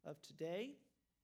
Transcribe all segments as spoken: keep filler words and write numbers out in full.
of today.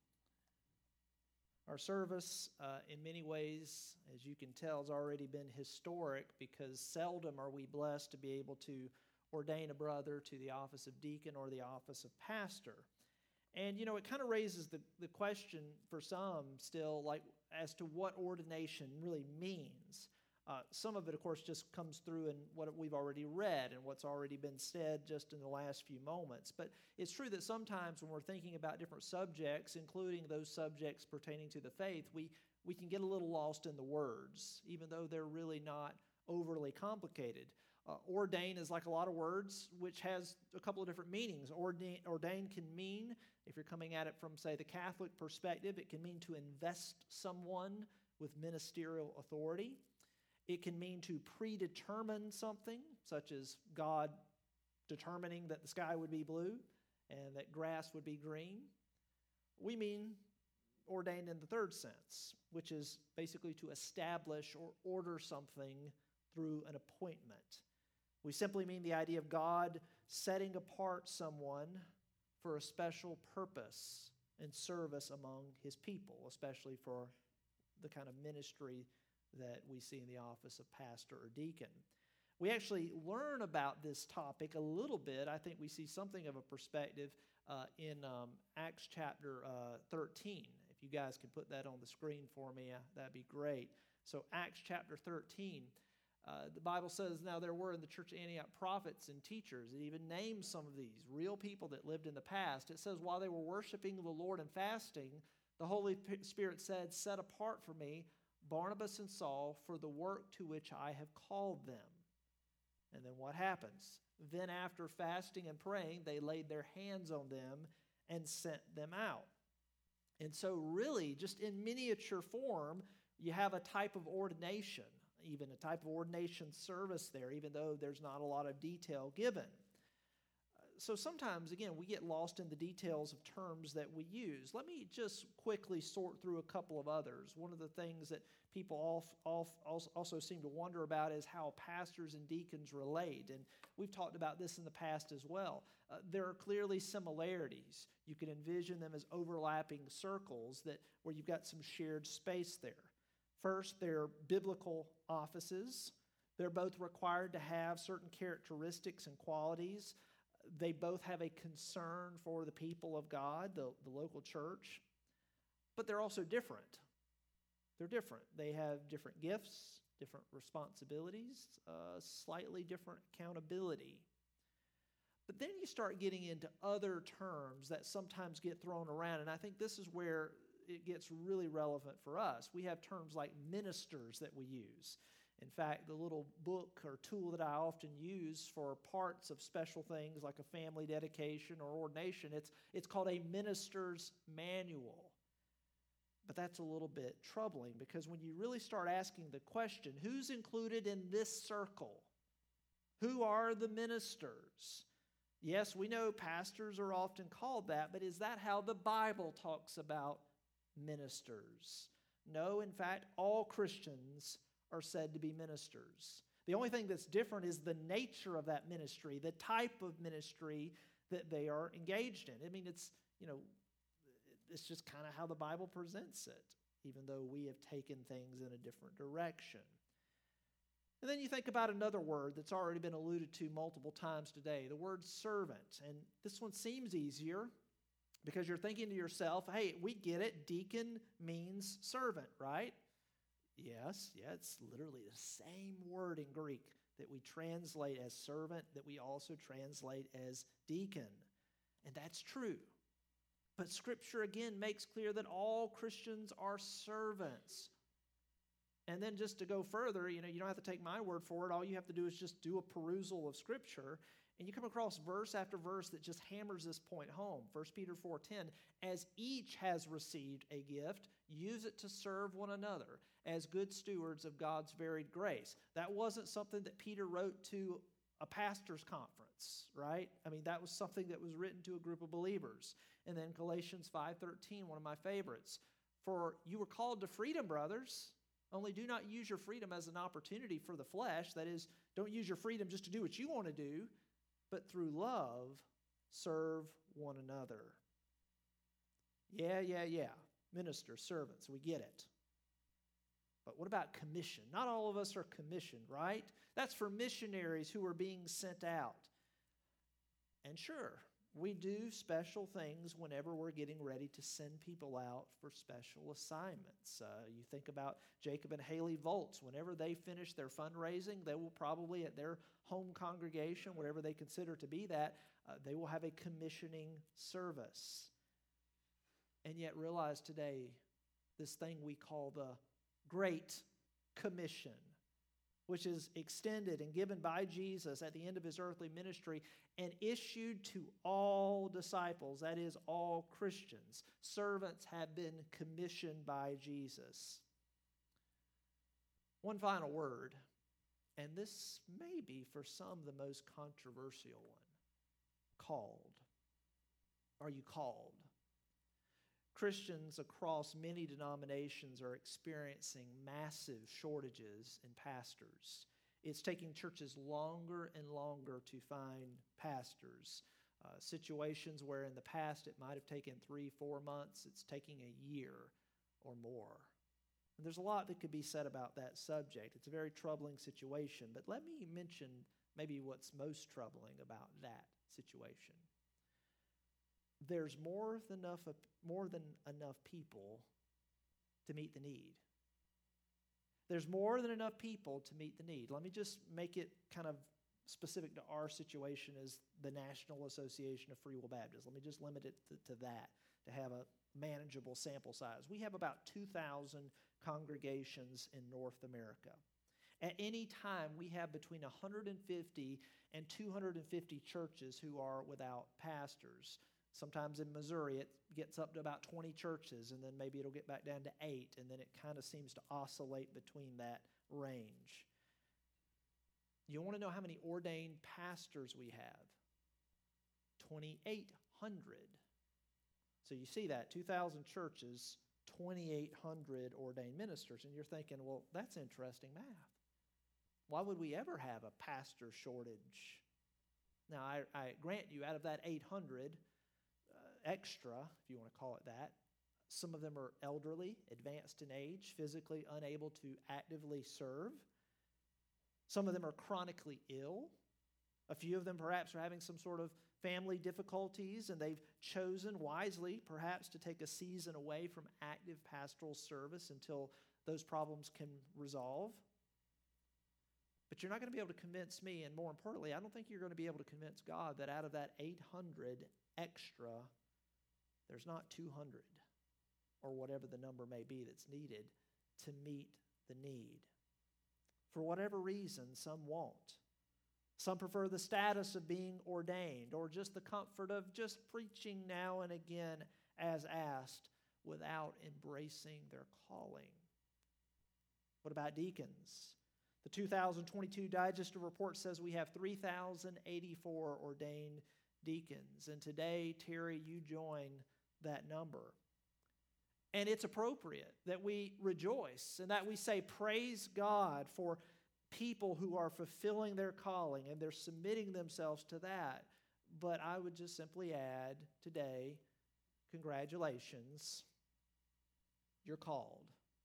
Our service, uh, in many ways, as you can tell, has already been historic because seldom are we blessed to be able to ordain a brother to the office of deacon or the office of pastor. And, you know, it kind of raises the, the question for some still, like, as to what ordination really means. Uh, some of it, of course, just comes through in what we've already read and what's already been said just in the last few moments. But it's true that sometimes when we're thinking about different subjects, including those subjects pertaining to the faith, we, we can get a little lost in the words, even though they're really not overly complicated. Uh, ordain is like a lot of words, which has a couple of different meanings. Ordain, ordain can mean, if you're coming at it from, say, the Catholic perspective, it can mean to invest someone with ministerial authority. It can mean to predetermine something, such as God determining that the sky would be blue and that grass would be green. We mean ordained in the third sense, which is basically to establish or order something through an appointment. We simply mean the idea of God setting apart someone for a special purpose and service among his people, especially for the kind of ministry that we see in the office of pastor or deacon. We actually learn about this topic a little bit. I think we see something of a perspective uh, in um, Acts chapter uh, thirteen. If you guys can put that on the screen for me, uh, that'd be great. So Acts chapter thirteen, uh, the Bible says, now there were in the church of Antioch prophets and teachers. It even names some of these real people that lived in the past. It says, while they were worshiping the Lord and fasting, the Holy Spirit said, set apart for me Barnabas and Saul for the work to which I have called them. And then what happens? Then after fasting and praying, they laid their hands on them and sent them out. And so really, just in miniature form, you have a type of ordination, even a type of ordination service there, even though there's not a lot of detail given. So sometimes, again, we get lost in the details of terms that we use. Let me just quickly sort through a couple of others. One of the things that people also seem to wonder about is how pastors and deacons relate. And we've talked about this in the past as well. Uh, there are clearly similarities. You can envision them as overlapping circles that where you've got some shared space there. First, they're biblical offices. They're both required to have certain characteristics and qualities. They both have a concern for the people of God, the, the local church, but they're also different. They're different. They have different gifts, different responsibilities, uh, slightly different accountability. But then you start getting into other terms that sometimes get thrown around, and I think this is where it gets really relevant for us. We have terms like ministers that we use. In fact, the little book or tool that I often use for parts of special things like a family dedication or ordination, it's, it's called a minister's manual. But that's a little bit troubling because when you really start asking the question, who's included in this circle? Who are the ministers? Yes, we know pastors are often called that, but is that how the Bible talks about ministers? No, in fact, all Christians are said to be ministers. The only thing that's different is the nature of that ministry, the type of ministry that they are engaged in. I mean, it's, you know, it's just kind of how the Bible presents it, even though we have taken things in a different direction. And then you think about another word that's already been alluded to multiple times today, the word servant. And this one seems easier because you're thinking to yourself, hey, we get it. Deacon means servant, right? Yes, yeah, it's literally the same word in Greek that we translate as servant that we also translate as deacon. And that's true. But Scripture again makes clear that all Christians are servants. And then just to go further, you know, you don't have to take my word for it. All you have to do is just do a perusal of Scripture, and you come across verse after verse that just hammers this point home. First Peter four ten, as each has received a gift, use it to serve one another as good stewards of God's varied grace. That wasn't something that Peter wrote to a pastor's conference, right? I mean, that was something that was written to a group of believers. And then Galatians five thirteen, one of my favorites. For you were called to freedom, brothers. Only do not use your freedom as an opportunity for the flesh. That is, don't use your freedom just to do what you want to do, but through love, serve one another. Yeah, yeah, yeah. Ministers, servants, we get it. But what about commission? Not all of us are commissioned, right? That's for missionaries who are being sent out. And sure, we do special things whenever we're getting ready to send people out for special assignments. Uh, you think about Jacob and Haley Volts. Whenever they finish their fundraising, they will probably at their home congregation, whatever they consider to be that, uh, they will have a commissioning service. And yet realize today, this thing we call the Great Commission, which is extended and given by Jesus at the end of his earthly ministry and issued to all disciples, that is, all Christians. Servants have been commissioned by Jesus. One final word, and this may be for some the most controversial one. Called. Are you called? Christians across many denominations are experiencing massive shortages in pastors. It's taking churches longer and longer to find pastors. Uh, situations where in the past it might have taken three, four months, it's taking a year or more. And there's a lot that could be said about that subject. It's a very troubling situation, but let me mention maybe what's most troubling about that situation. There's more than enough, more than enough people to meet the need. There's more than enough people to meet the need. Let me just make it kind of specific to our situation as the National Association of Free Will Baptists. Let me just limit it to, to that, to have a manageable sample size. We have about two thousand congregations in North America. At any time, we have between one hundred fifty and two hundred fifty churches who are without pastors. Sometimes in Missouri, it gets up to about twenty churches, and then maybe it'll get back down to eight, and then it kind of seems to oscillate between that range. You want to know how many ordained pastors we have? twenty-eight hundred. So you see that, two thousand churches, twenty-eight hundred ordained ministers, and you're thinking, well, that's interesting math. Why would we ever have a pastor shortage? Now, I, I grant you, out of that eight hundred, extra, if you want to call it that. Some of them are elderly, advanced in age, physically unable to actively serve. Some of them are chronically ill. A few of them perhaps are having some sort of family difficulties, and they've chosen wisely perhaps to take a season away from active pastoral service until those problems can resolve. But you're not going to be able to convince me, and more importantly, I don't think you're going to be able to convince God that out of that eight hundred extra, there's not two hundred or whatever the number may be that's needed to meet the need. For whatever reason, some won't. Some prefer the status of being ordained or just the comfort of just preaching now and again as asked without embracing their calling. What about deacons? The two thousand twenty-two Digest Report says we have three thousand eighty-four ordained deacons. And today, Terry, you join that number. And it's appropriate that we rejoice and that we say, praise God for people who are fulfilling their calling and they're submitting themselves to that. But I would just simply add today, congratulations, you're called.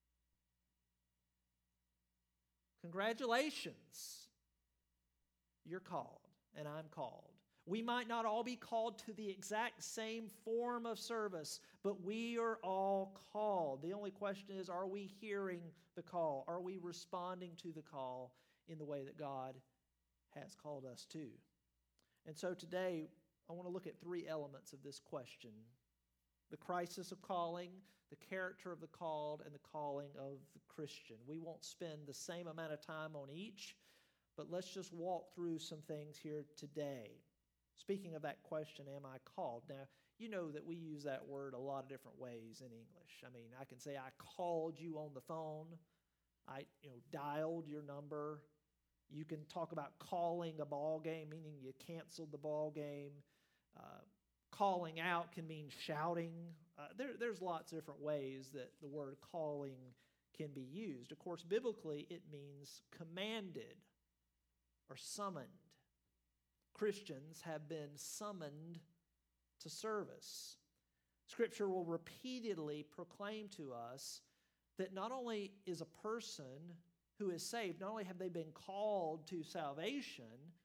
Congratulations, you're called, and I'm called. We might not all be called to the exact same form of service, but we are all called. The only question is, are we hearing the call? Are we responding to the call in the way that God has called us to? And so today, I want to look at three elements of this question: the crisis of calling, the character of the called, and the calling of the Christian. We won't spend the same amount of time on each, but let's just walk through some things here today. Speaking of that question, am I called? Now, you know that we use that word a lot of different ways in English. I mean, I can say I called you on the phone. I, you know, dialed your number. You can talk about calling a ball game, meaning you canceled the ball game. Uh, calling out can mean shouting. Uh, there, there's lots of different ways that the word calling can be used. Of course, biblically, it means commanded or summoned. Christians have been summoned to service. Scripture will repeatedly proclaim to us that not only is a person who is saved, not only have they been called to salvation,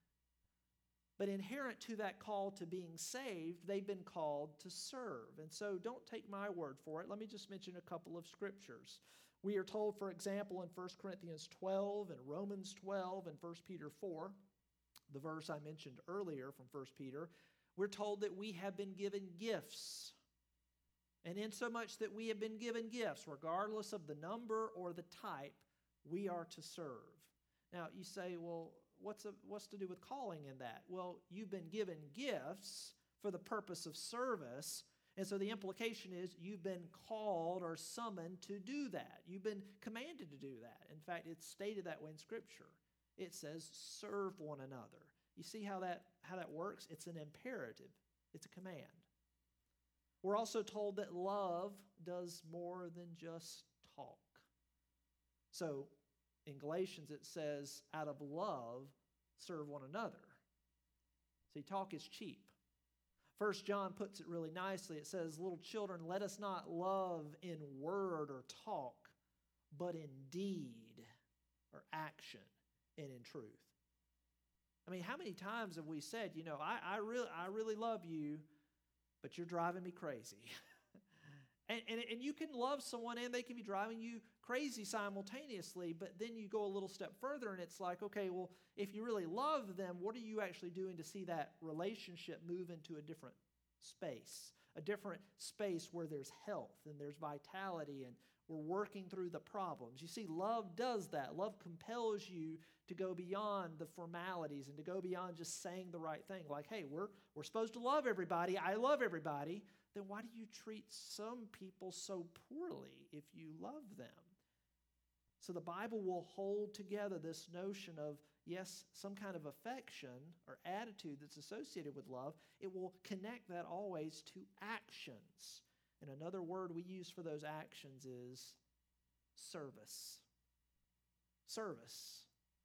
but inherent to that call to being saved, they've been called to serve. And so don't take my word for it. Let me just mention a couple of scriptures. We are told, for example, in First Corinthians twelve and Romans twelve and First Peter four, the verse I mentioned earlier from First Peter, we're told that we have been given gifts. And insomuch that we have been given gifts, regardless of the number or the type, we are to serve. Now, you say, well, what's, a, what's to do with calling in that? Well, you've been given gifts for the purpose of service, and so the implication is you've been called or summoned to do that. You've been commanded to do that. In fact, it's stated that way in Scripture. It says, serve one another. You see how that, how that works? It's an imperative. It's a command. We're also told that love does more than just talk. So in Galatians it says, out of love, serve one another. See, talk is cheap. First John puts it really nicely. It says, little children, let us not love in word or talk, but in deed or action and in truth. I mean, how many times have we said, you know, I, I, really, I really love you, but you're driving me crazy. and, and, and you can love someone and they can be driving you crazy simultaneously, but then you go a little step further and it's like, okay, well, if you really love them, what are you actually doing to see that relationship move into a different space? A different space where there's health and there's vitality and we're working through the problems. You see, love does that. Love compels you to go beyond the formalities and to go beyond just saying the right thing. Like, hey, we're, we're supposed to love everybody. I love everybody. Then why do you treat some people so poorly if you love them? So the Bible will hold together this notion of, yes, some kind of affection or attitude that's associated with love. It will connect that always to actions. And another word we use for those actions is service. Service.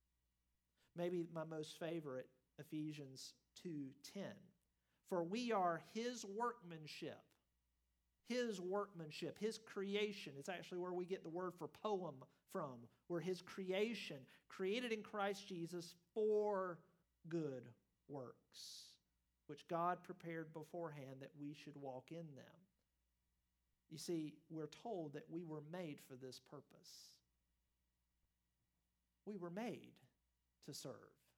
Maybe my most favorite, Ephesians two ten. For we are His workmanship. His workmanship, His creation. It's actually where we get the word for poem from. We're His creation, created in Christ Jesus for good works, which God prepared beforehand that we should walk in them. You see, we're told that we were made for this purpose. We were made to serve.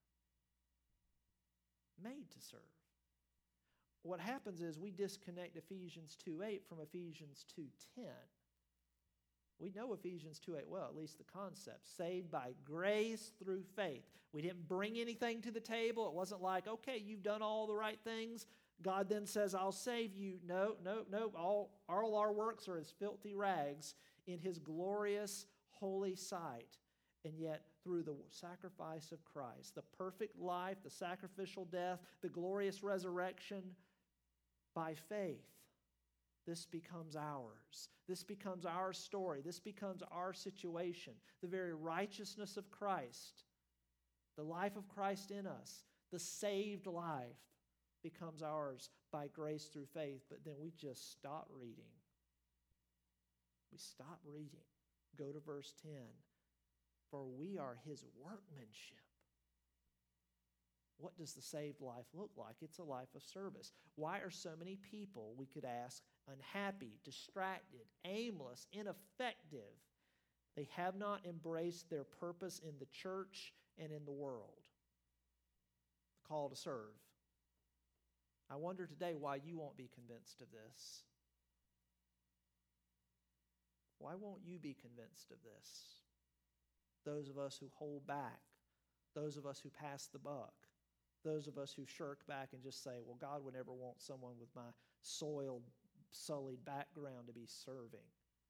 Made to serve. What happens is we disconnect Ephesians two eight from Ephesians two ten. We know Ephesians two eight well, at least the concept. Saved by grace through faith. We didn't bring anything to the table. It wasn't like, okay, you've done all the right things. God then says, I'll save you. No, no, no. All, all our works are as filthy rags in His glorious, holy sight. And yet, through the sacrifice of Christ, the perfect life, the sacrificial death, the glorious resurrection, by faith, this becomes ours. This becomes our story. This becomes our situation. The very righteousness of Christ, the life of Christ in us, the saved life, becomes ours by grace through faith. But then we just stop reading. We stop reading. Go to verse ten. For we are His workmanship. What does the saved life look like? It's a life of service. Why are so many people, we could ask, unhappy, distracted, aimless, ineffective? They have not embraced their purpose in the church and in the world. The call to serve. I wonder today why you won't be convinced of this. Why won't you be convinced of this? Those of us who hold back, those of us who pass the buck, those of us who shirk back and just say, well, God would never want someone with my soiled, sullied background to be serving.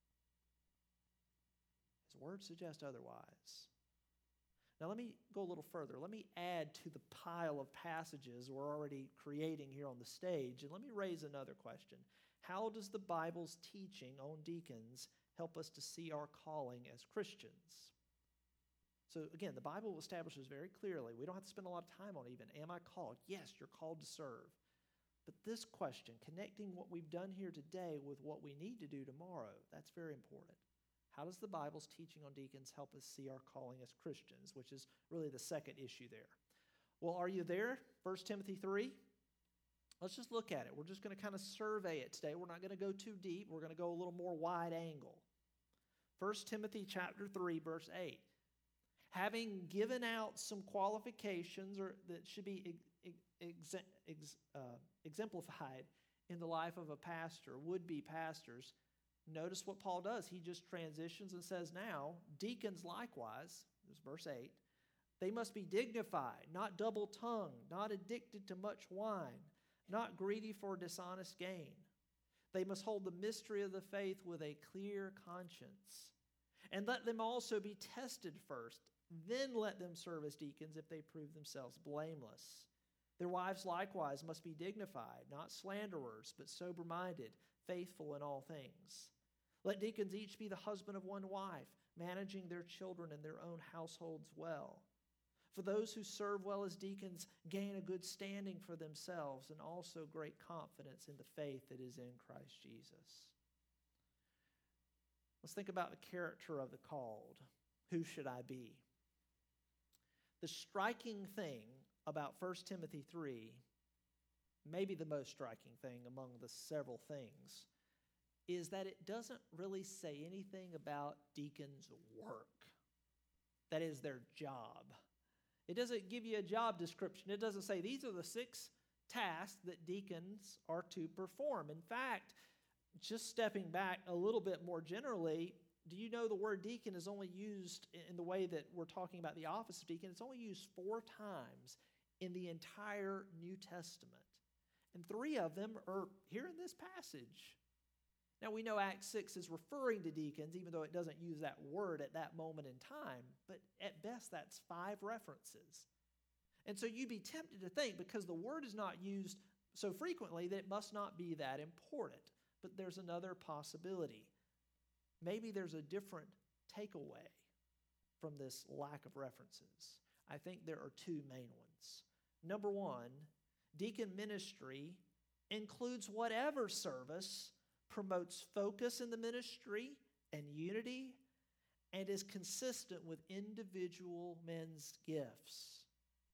His word suggests otherwise. Now let me go a little further. Let me add to the pile of passages we're already creating here on the stage, and let me raise another question. How does the Bible's teaching on deacons help us to see our calling as Christians? So again, the Bible establishes very clearly, we don't have to spend a lot of time on it even, am I called? Yes, you're called to serve. But this question, connecting what we've done here today with what we need to do tomorrow, that's very important. How does the Bible's teaching on deacons help us see our calling as Christians, which is really the second issue there? Well, are you there? First Timothy three. Let's just look at it. We're just going to kind of survey it today. We're not going to go too deep. We're going to go a little more wide angle. First Timothy chapter three, verse eight. Having given out some qualifications or that should be ex, ex, uh, exemplified in the life of a pastor, would-be pastors, notice what Paul does. He just transitions and says, now, deacons likewise, this is verse eight, they must be dignified, not double-tongued, not addicted to much wine, not greedy for dishonest gain. They must hold the mystery of the faith with a clear conscience. And let them also be tested first. Then let them serve as deacons if they prove themselves blameless. Their wives likewise must be dignified, not slanderers, but sober-minded, faithful in all things. Let deacons each be the husband of one wife, managing their children and their own households well. For those who serve well as deacons gain a good standing for themselves and also great confidence in the faith that is in Christ Jesus. Let's think about the character of the called. Who should I be? The striking thing about First Timothy three, maybe the most striking thing among the several things, is that it doesn't really say anything about deacons' work. That is their job. It doesn't give you a job description. It doesn't say these are the six tasks that deacons are to perform. In fact, just stepping back a little bit more generally, do you know the word deacon is only used in the way that we're talking about the office of deacon? It's only used four times in the entire New Testament. And three of them are here in this passage. Now, we know Acts six is referring to deacons, even though it doesn't use that word at that moment in time. But at best, that's five references. And so you'd be tempted to think, because the word is not used so frequently, that it must not be that important. But there's another possibility. Maybe there's a different takeaway from this lack of references. I think there are two main ones. Number one, deacon ministry includes whatever service promotes focus in the ministry and unity and is consistent with individual men's gifts.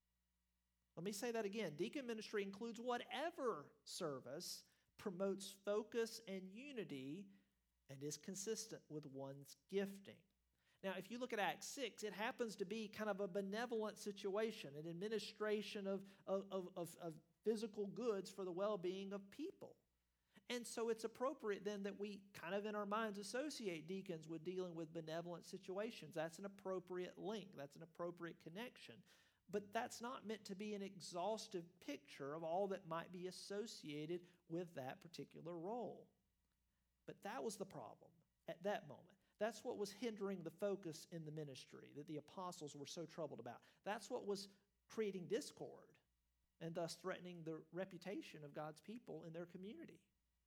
Let me say that again. Deacon ministry includes whatever service promotes focus and unity and is consistent with one's gifting. Now, if you look at Acts six, it happens to be kind of a benevolent situation, an administration of, of, of, of physical goods for the well-being of people. And so it's appropriate then that we kind of in our minds associate deacons with dealing with benevolent situations. That's an appropriate link. That's an appropriate connection. But that's not meant to be an exhaustive picture of all that might be associated with that particular role. But that was the problem at that moment. That's what was hindering the focus in the ministry that the apostles were so troubled about. That's what was creating discord and thus threatening the reputation of God's people in their community.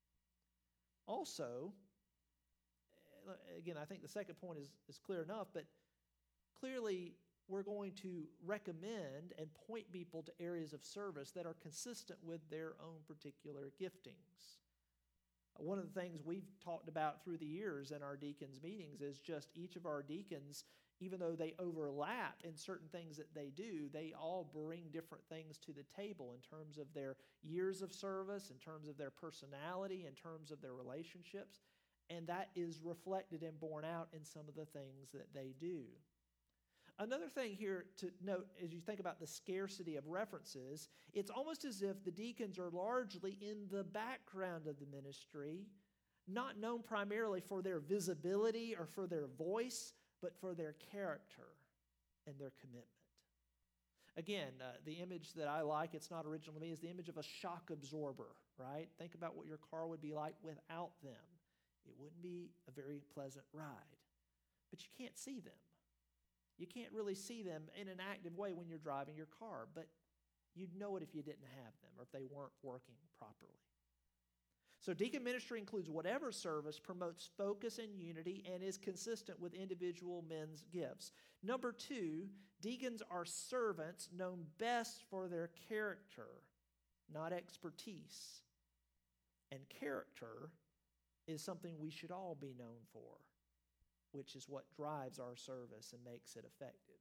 Also, again, I think the second point is, is clear enough, but clearly we're going to recommend and point people to areas of service that are consistent with their own particular giftings. One of the things we've talked about through the years in our deacons' meetings is just each of our deacons, even though they overlap in certain things that they do, they all bring different things to the table in terms of their years of service, in terms of their personality, in terms of their relationships, and that is reflected and borne out in some of the things that they do. Another thing here to note as you think about the scarcity of references, it's almost as if the deacons are largely in the background of the ministry, not known primarily for their visibility or for their voice, but for their character and their commitment. Again, uh, the image that I like, it's not original to me, is the image of a shock absorber, right? Think about what your car would be like without them. It wouldn't be a very pleasant ride, but you can't see them. You can't really see them in an active way when you're driving your car, but you'd know it if you didn't have them or if they weren't working properly. So deacon ministry includes whatever service promotes focus and unity and is consistent with individual men's gifts. Number two, deacons are servants known best for their character, not expertise. And character is something we should all be known for, which is what drives our service and makes it effective.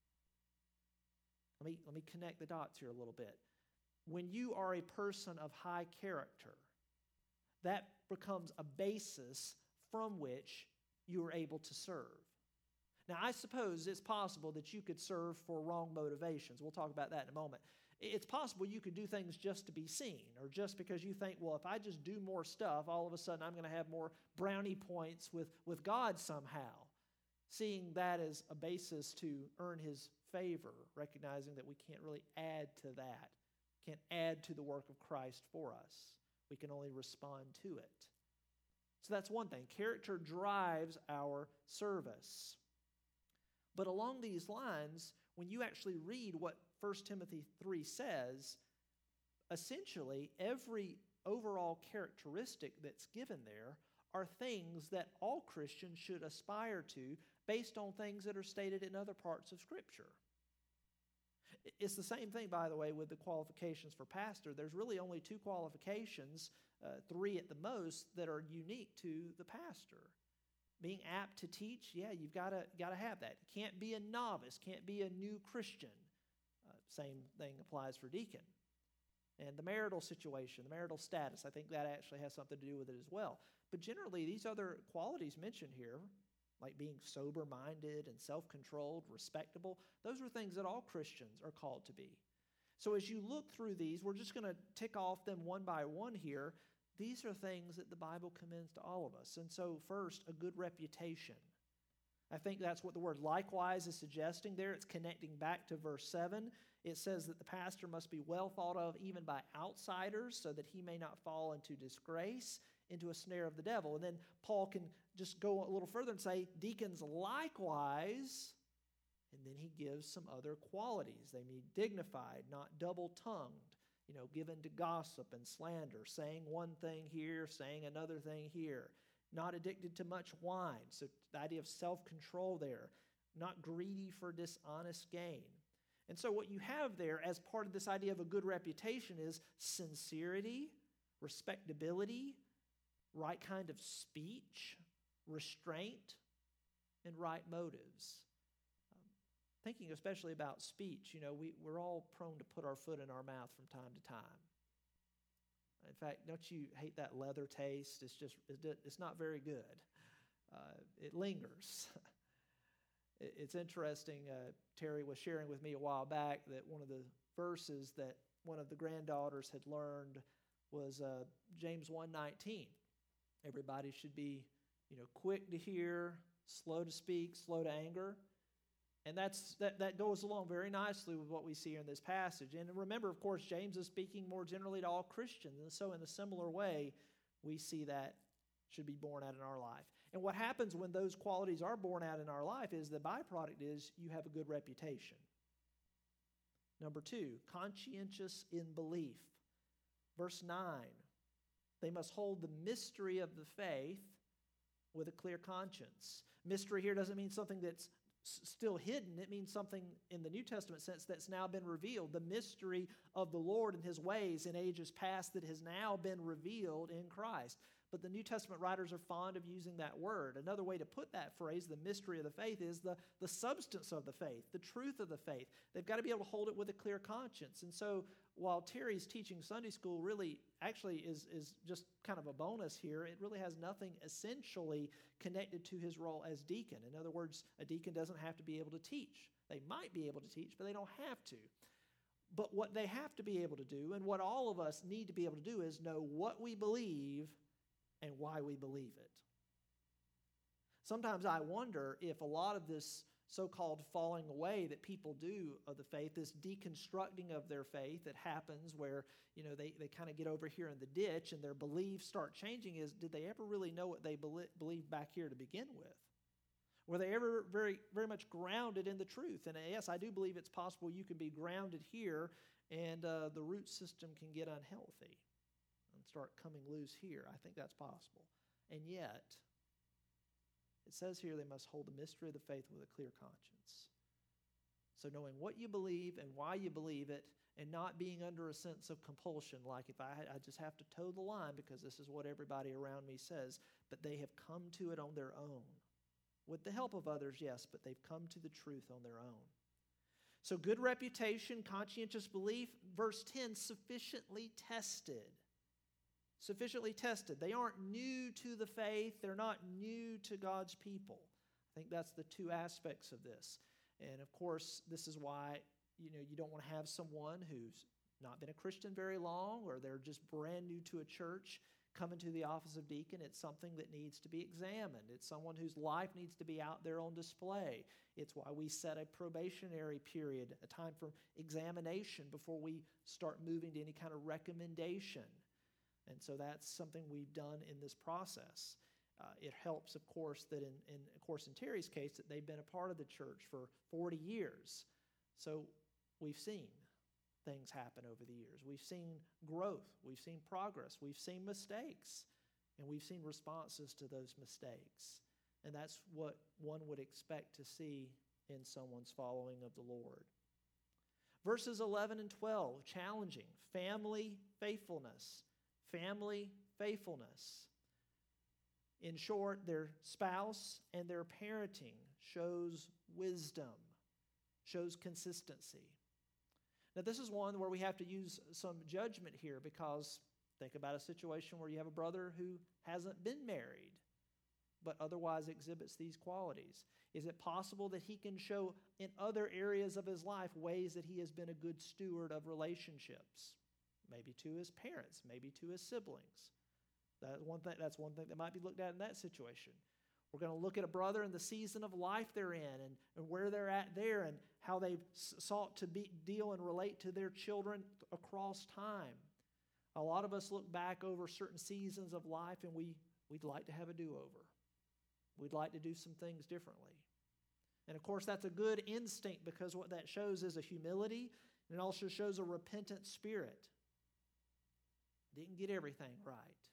Let me, let me connect the dots here a little bit. When you are a person of high character, that becomes a basis from which you are able to serve. Now, I suppose it's possible that you could serve for wrong motivations. We'll talk about that in a moment. It's possible you could do things just to be seen, or just because you think, well, if I just do more stuff, all of a sudden I'm going to have more brownie points with, with God somehow. Seeing that as a basis to earn His favor, recognizing that we can't really add to that, can't add to the work of Christ for us. We can only respond to it. So that's one thing. Character drives our service. But along these lines, when you actually read what First Timothy three says, essentially every overall characteristic that's given there are things that all Christians should aspire to based on things that are stated in other parts of Scripture. It's the same thing, by the way, with the qualifications for pastor. There's really only two qualifications, uh, three at the most, that are unique to the pastor. Being apt to teach, yeah, you've got to got to have that. Can't be a novice, can't be a new Christian. Uh, same thing applies for deacon. And the marital situation, the marital status, I think that actually has something to do with it as well. But generally, these other qualities mentioned here, like being sober-minded and self-controlled, respectable, those are things that all Christians are called to be. So as you look through these, we're just going to tick off them one by one here. These are things that the Bible commends to all of us. And so first, a good reputation. I think that's what the word likewise is suggesting there. It's connecting back to verse seven. It says that the pastor must be well thought of even by outsiders so that he may not fall into disgrace, into a snare of the devil. And then Paul can just go a little further and say, deacons likewise, and then he gives some other qualities. They be dignified, not double-tongued, you know, given to gossip and slander, saying one thing here, saying another thing here, not addicted to much wine. So the idea of self-control there, not greedy for dishonest gain. And so what you have there as part of this idea of a good reputation is sincerity, respectability, right kind of speech, restraint, and right motives. Um, thinking especially about speech, you know, we, we're all prone to put our foot in our mouth from time to time. In fact, don't you hate that leather taste? It's just, it's not very good. Uh, it lingers. It's interesting, uh, Terry was sharing with me a while back that one of the verses that one of the granddaughters had learned was uh, James one nineteen. Everybody should be, you know, quick to hear, slow to speak, slow to anger. And that's that, that goes along very nicely with what we see here in this passage. And remember, of course, James is speaking more generally to all Christians. And so in a similar way, we see that should be born out in our life. And what happens when those qualities are born out in our life is the byproduct is you have a good reputation. Number two, conscientious in belief. Verse nine, they must hold the mystery of the faith with a clear conscience. Mystery here doesn't mean something that's s- still hidden. It means something in the New Testament sense that's now been revealed. The mystery of the Lord and His ways in ages past that has now been revealed in Christ. But the New Testament writers are fond of using that word. Another way to put that phrase, the mystery of the faith, is the, the substance of the faith, the truth of the faith. They've got to be able to hold it with a clear conscience. And so while Terry's teaching Sunday school really actually is, is just kind of a bonus here, it really has nothing essentially connected to his role as deacon. In other words, a deacon doesn't have to be able to teach. They might be able to teach, but they don't have to. But what they have to be able to do, and what all of us need to be able to do, is know what we believe and why we believe it. Sometimes I wonder if a lot of this so-called falling away that people do of the faith, this deconstructing of their faith that happens where, you know, they, they kind of get over here in the ditch and their beliefs start changing, is did they ever really know what they believed back here to begin with? Were they ever very, very much grounded in the truth? And yes, I do believe it's possible you can be grounded here and uh, the root system can get unhealthy and start coming loose here. I think that's possible. And yet, it says here they must hold the mystery of the faith with a clear conscience. So knowing what you believe and why you believe it, and not being under a sense of compulsion, like if I, I just have to toe the line because this is what everybody around me says, but they have come to it on their own. With the help of others, yes, but they've come to the truth on their own. So good reputation, conscientious belief, verse ten, sufficiently tested. Sufficiently tested. They aren't new to the faith. They're not new to God's people. I think that's the two aspects of this. And of course, this is why, you know, you don't want to have someone who's not been a Christian very long, or they're just brand new to a church coming to the office of deacon. It's something that needs to be examined. It's someone whose life needs to be out there on display. It's why we set a probationary period, a time for examination before we start moving to any kind of recommendation. And so that's something we've done in this process. Uh, it helps, of course, that in, in, of course, in Terry's case, that they've been a part of the church for forty years. So we've seen things happen over the years. We've seen growth. We've seen progress. We've seen mistakes. And we've seen responses to those mistakes. And that's what one would expect to see in someone's following of the Lord. Verses eleven and twelve, challenging. Family faithfulness. Family faithfulness. In short, their spouse and their parenting shows wisdom, shows consistency. Now, this is one where we have to use some judgment here, because think about a situation where you have a brother who hasn't been married but otherwise exhibits these qualities. Is it possible that he can show in other areas of his life ways that he has been a good steward of relationships? Maybe to his parents, maybe to his siblings. That's one thing, that's one thing that might be looked at in that situation. We're going to look at a brother and the season of life they're in, and, and where they're at there, and how they've sought to be, deal and relate to their children across time. A lot of us look back over certain seasons of life, and we, we'd like to have a do-over. We'd like to do some things differently. And of course, that's a good instinct, because what that shows is a humility, and it also shows a repentant spirit. Didn't get everything right.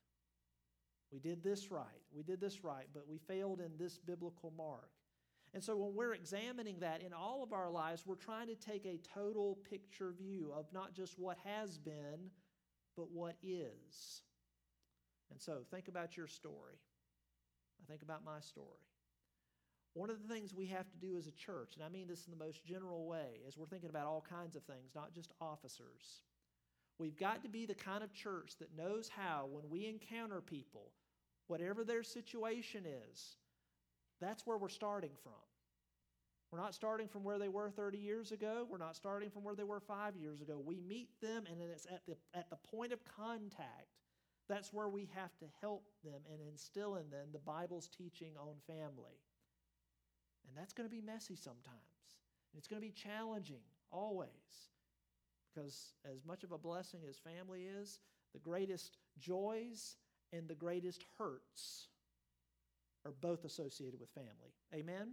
We did this right. We did this right, but we failed in this biblical mark. And so when we're examining that in all of our lives, we're trying to take a total picture view of not just what has been, but what is. And so think about your story. I think about my story. One of the things we have to do as a church, and I mean this in the most general way, as we're thinking about all kinds of things, not just officers, we've got to be the kind of church that knows how, when we encounter people, whatever their situation is, that's where we're starting from. We're not starting from where they were thirty years ago. We're not starting from where they were five years ago. We meet them, and it's at the, at the point of contact. That's where we have to help them and instill in them the Bible's teaching on family. And that's going to be messy sometimes. And it's going to be challenging, always. Because as much of a blessing as family is, the greatest joys and the greatest hurts are both associated with family. Amen?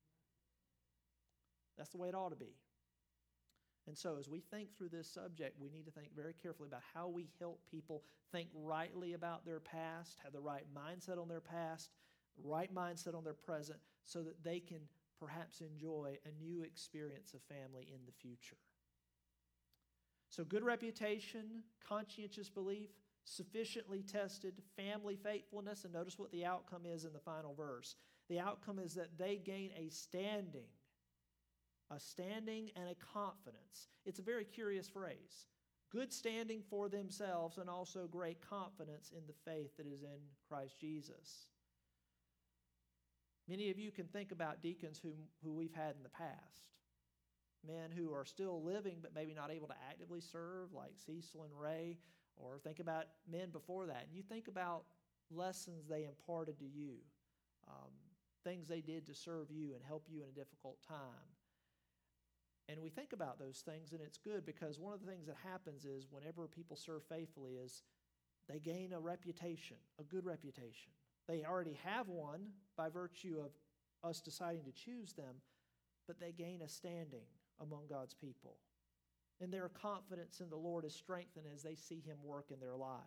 That's the way it ought to be. And so as we think through this subject, we need to think very carefully about how we help people think rightly about their past, have the right mindset on their past, right mindset on their present, so that they can perhaps enjoy a new experience of family in the future. So good reputation, conscientious belief, sufficiently tested, family faithfulness, and notice what the outcome is in the final verse. The outcome is that they gain a standing, a standing and a confidence. It's a very curious phrase. Good standing for themselves, and also great confidence in the faith that is in Christ Jesus. Many of you can think about deacons who, who we've had in the past. Men who are still living but maybe not able to actively serve, like Cecil and Ray, or think about men before that. And you think about lessons they imparted to you, um, things they did to serve you and help you in a difficult time. And we think about those things, and it's good, because one of the things that happens is whenever people serve faithfully is they gain a reputation, a good reputation. They already have one by virtue of us deciding to choose them, but they gain a standing among God's people. And their confidence in the Lord is strengthened as they see Him work in their life.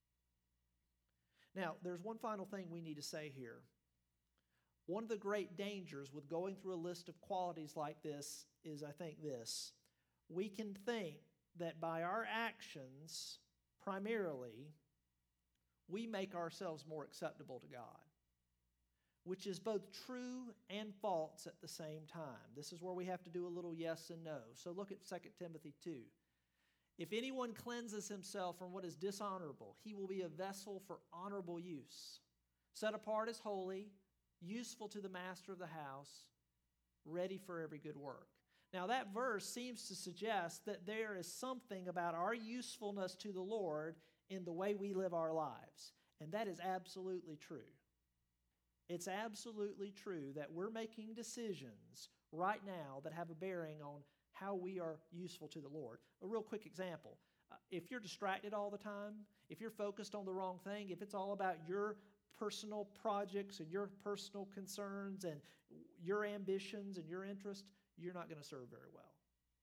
Now, there's one final thing we need to say here. One of the great dangers with going through a list of qualities like this is, I think, this. We can think that by our actions, primarily, we make ourselves more acceptable to God, which is both true and false at the same time. This is where we have to do a little yes and no. So look at Second Timothy two. If anyone cleanses himself from what is dishonorable, he will be a vessel for honorable use, set apart as holy, useful to the master of the house, ready for every good work. Now that verse seems to suggest that there is something about our usefulness to the Lord in the way we live our lives. And that is absolutely true. It's absolutely true that we're making decisions right now that have a bearing on how we are useful to the Lord. A real quick example. Uh, if you're distracted all the time, if you're focused on the wrong thing, if it's all about your personal projects and your personal concerns and your ambitions and your interests, you're not going to serve very well.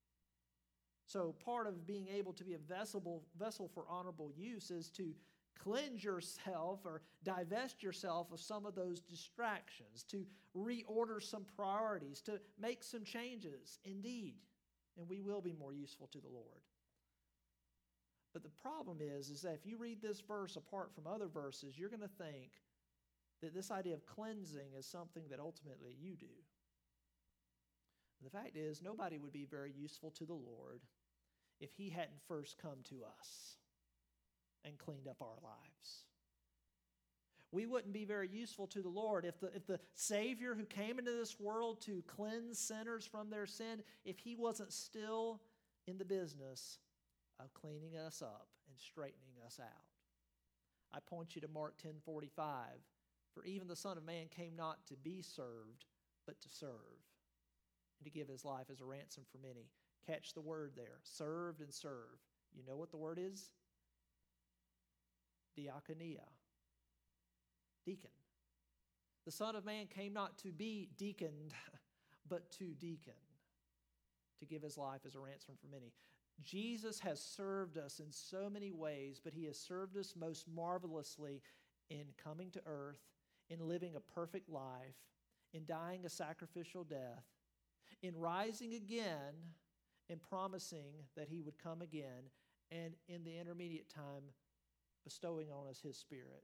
So part of being able to be a vessel, vessel for honorable use is to cleanse yourself or divest yourself of some of those distractions, to reorder some priorities, to make some changes, indeed, and we will be more useful to the Lord. But the problem is, is that if you read this verse apart from other verses, you're going to think that this idea of cleansing is something that ultimately you do. And the fact is, nobody would be very useful to the Lord if he hadn't first come to us and cleaned up our lives. We wouldn't be very useful to the Lord if the, if the Savior who came into this world to cleanse sinners from their sin, if he wasn't still in the business of cleaning us up and straightening us out. I point you to Mark ten forty-five. For even the Son of Man came not to be served, but to serve, and to give his life as a ransom for many. Catch the word there, served and serve. You know what the word is? Diakonia, deacon. The Son of Man came not to be deaconed, but to deacon, to give his life as a ransom for many. Jesus has served us in so many ways, but he has served us most marvelously in coming to earth, in living a perfect life, in dying a sacrificial death, in rising again, in promising that he would come again, and in the intermediate time, bestowing on us his Spirit.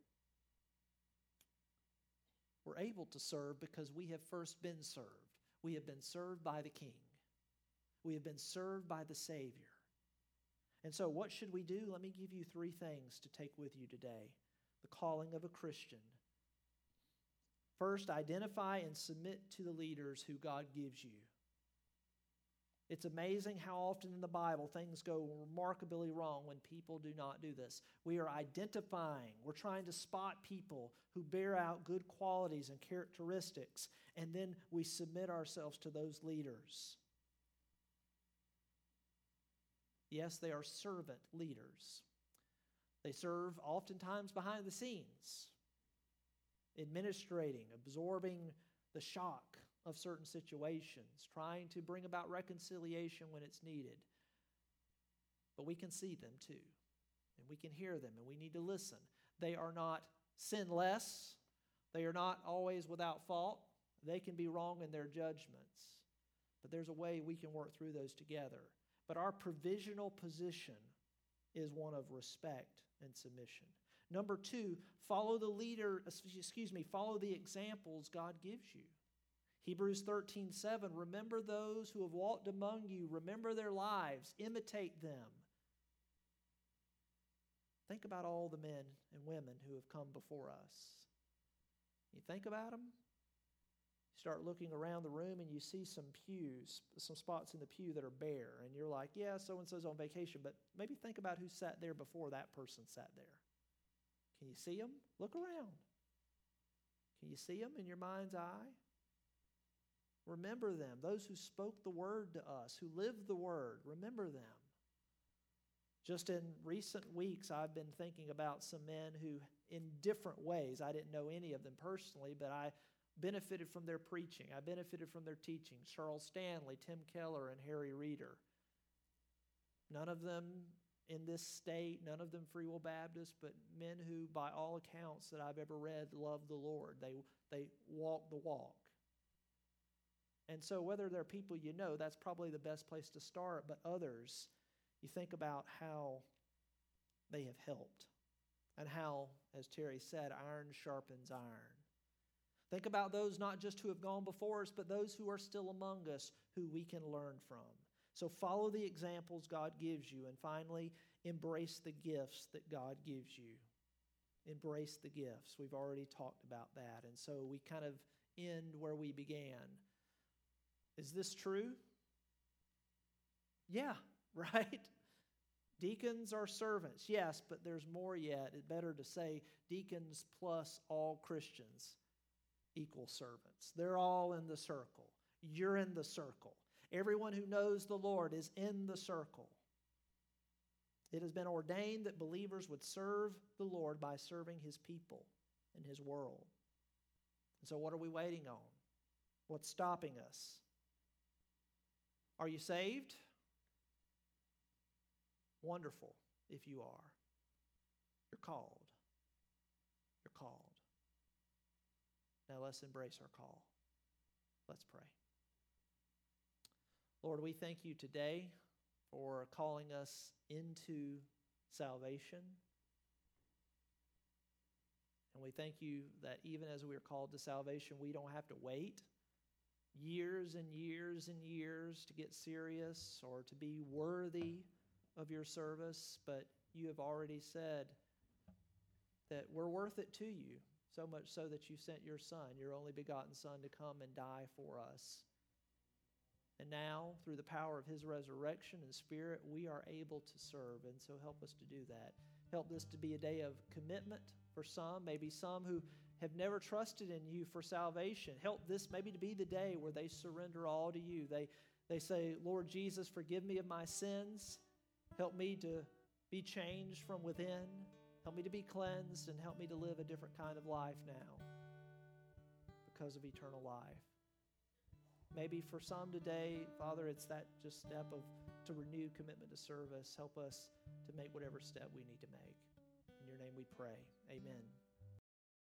We're able to serve because we have first been served. We have been served by the King. We have been served by the Savior. And so what should we do? Let me give you three things to take with you today. The calling of a Christian. First, identify and submit to the leaders who God gives you. It's amazing how often in the Bible things go remarkably wrong when people do not do this. We are identifying, we're trying to spot people who bear out good qualities and characteristics, and then we submit ourselves to those leaders. Yes, they are servant leaders. They serve oftentimes behind the scenes, administrating, absorbing the shock of certain situations, trying to bring about reconciliation when it's needed. But we can see them too, and we can hear them, and we need to listen. They are not sinless. They are not always without fault. They can be wrong in their judgments, but there's a way we can work through those together. But our provisional position is one of respect and submission. Number two, follow the leader, excuse me, follow the examples God gives you. Hebrews thirteen seven, remember those who have walked among you, remember their lives, imitate them. Think about all the men and women who have come before us. You think about them, you start looking around the room and you see some pews, some spots in the pew that are bare, and you're like, yeah, so-and-so's on vacation, but maybe think about who sat there before that person sat there. Can you see them? Look around. Can you see them in your mind's eye? Remember them, those who spoke the word to us, who lived the word, remember them. Just in recent weeks, I've been thinking about some men who, in different ways, I didn't know any of them personally, but I benefited from their preaching. I benefited from their teaching. Charles Stanley, Tim Keller, and Harry Reeder. None of them in this state, none of them Free Will Baptist, but men who, by all accounts that I've ever read, love the Lord. They, they walk the walk. And so whether they're people you know, that's probably the best place to start, but others, You think about how they have helped and how, as Terry said, iron sharpens iron. Think about those not just who have gone before us, but those who are still among us who we can learn from. So follow the examples God gives you. And finally, embrace the gifts that God gives you. Embrace the gifts. We've already talked about that. And so we kind of end where we began. Is this true? Yeah, right? Deacons are servants, yes, but there's more yet. It's better to say deacons plus all Christians equal servants. They're all in the circle. You're in the circle. Everyone who knows the Lord is in the circle. It has been ordained that believers would serve the Lord by serving His people and His world. And so what are we waiting on? What's stopping us? Are you saved? Wonderful if you are. You're called. You're called. Now let's embrace our call. Let's pray. Lord, we thank you today for calling us into salvation. And we thank you that even as we are called to salvation, we don't have to wait years and years and years to get serious or to be worthy of your service, but you have already said that we're worth it to you, so much so that you sent your Son, your only begotten Son, to come and die for us. And now, through the power of His resurrection and Spirit, we are able to serve, and so help us to do that. Help this to be a day of commitment for some, maybe some who have never trusted in you for salvation. Help this maybe to be the day where they surrender all to you. They, they say, Lord Jesus, forgive me of my sins. Help me to be changed from within. Help me to be cleansed, and help me to live a different kind of life now because of eternal life. Maybe for some today, Father, it's that just step of to renew commitment to service. Help us to make whatever step we need to make. In your name we pray. Amen.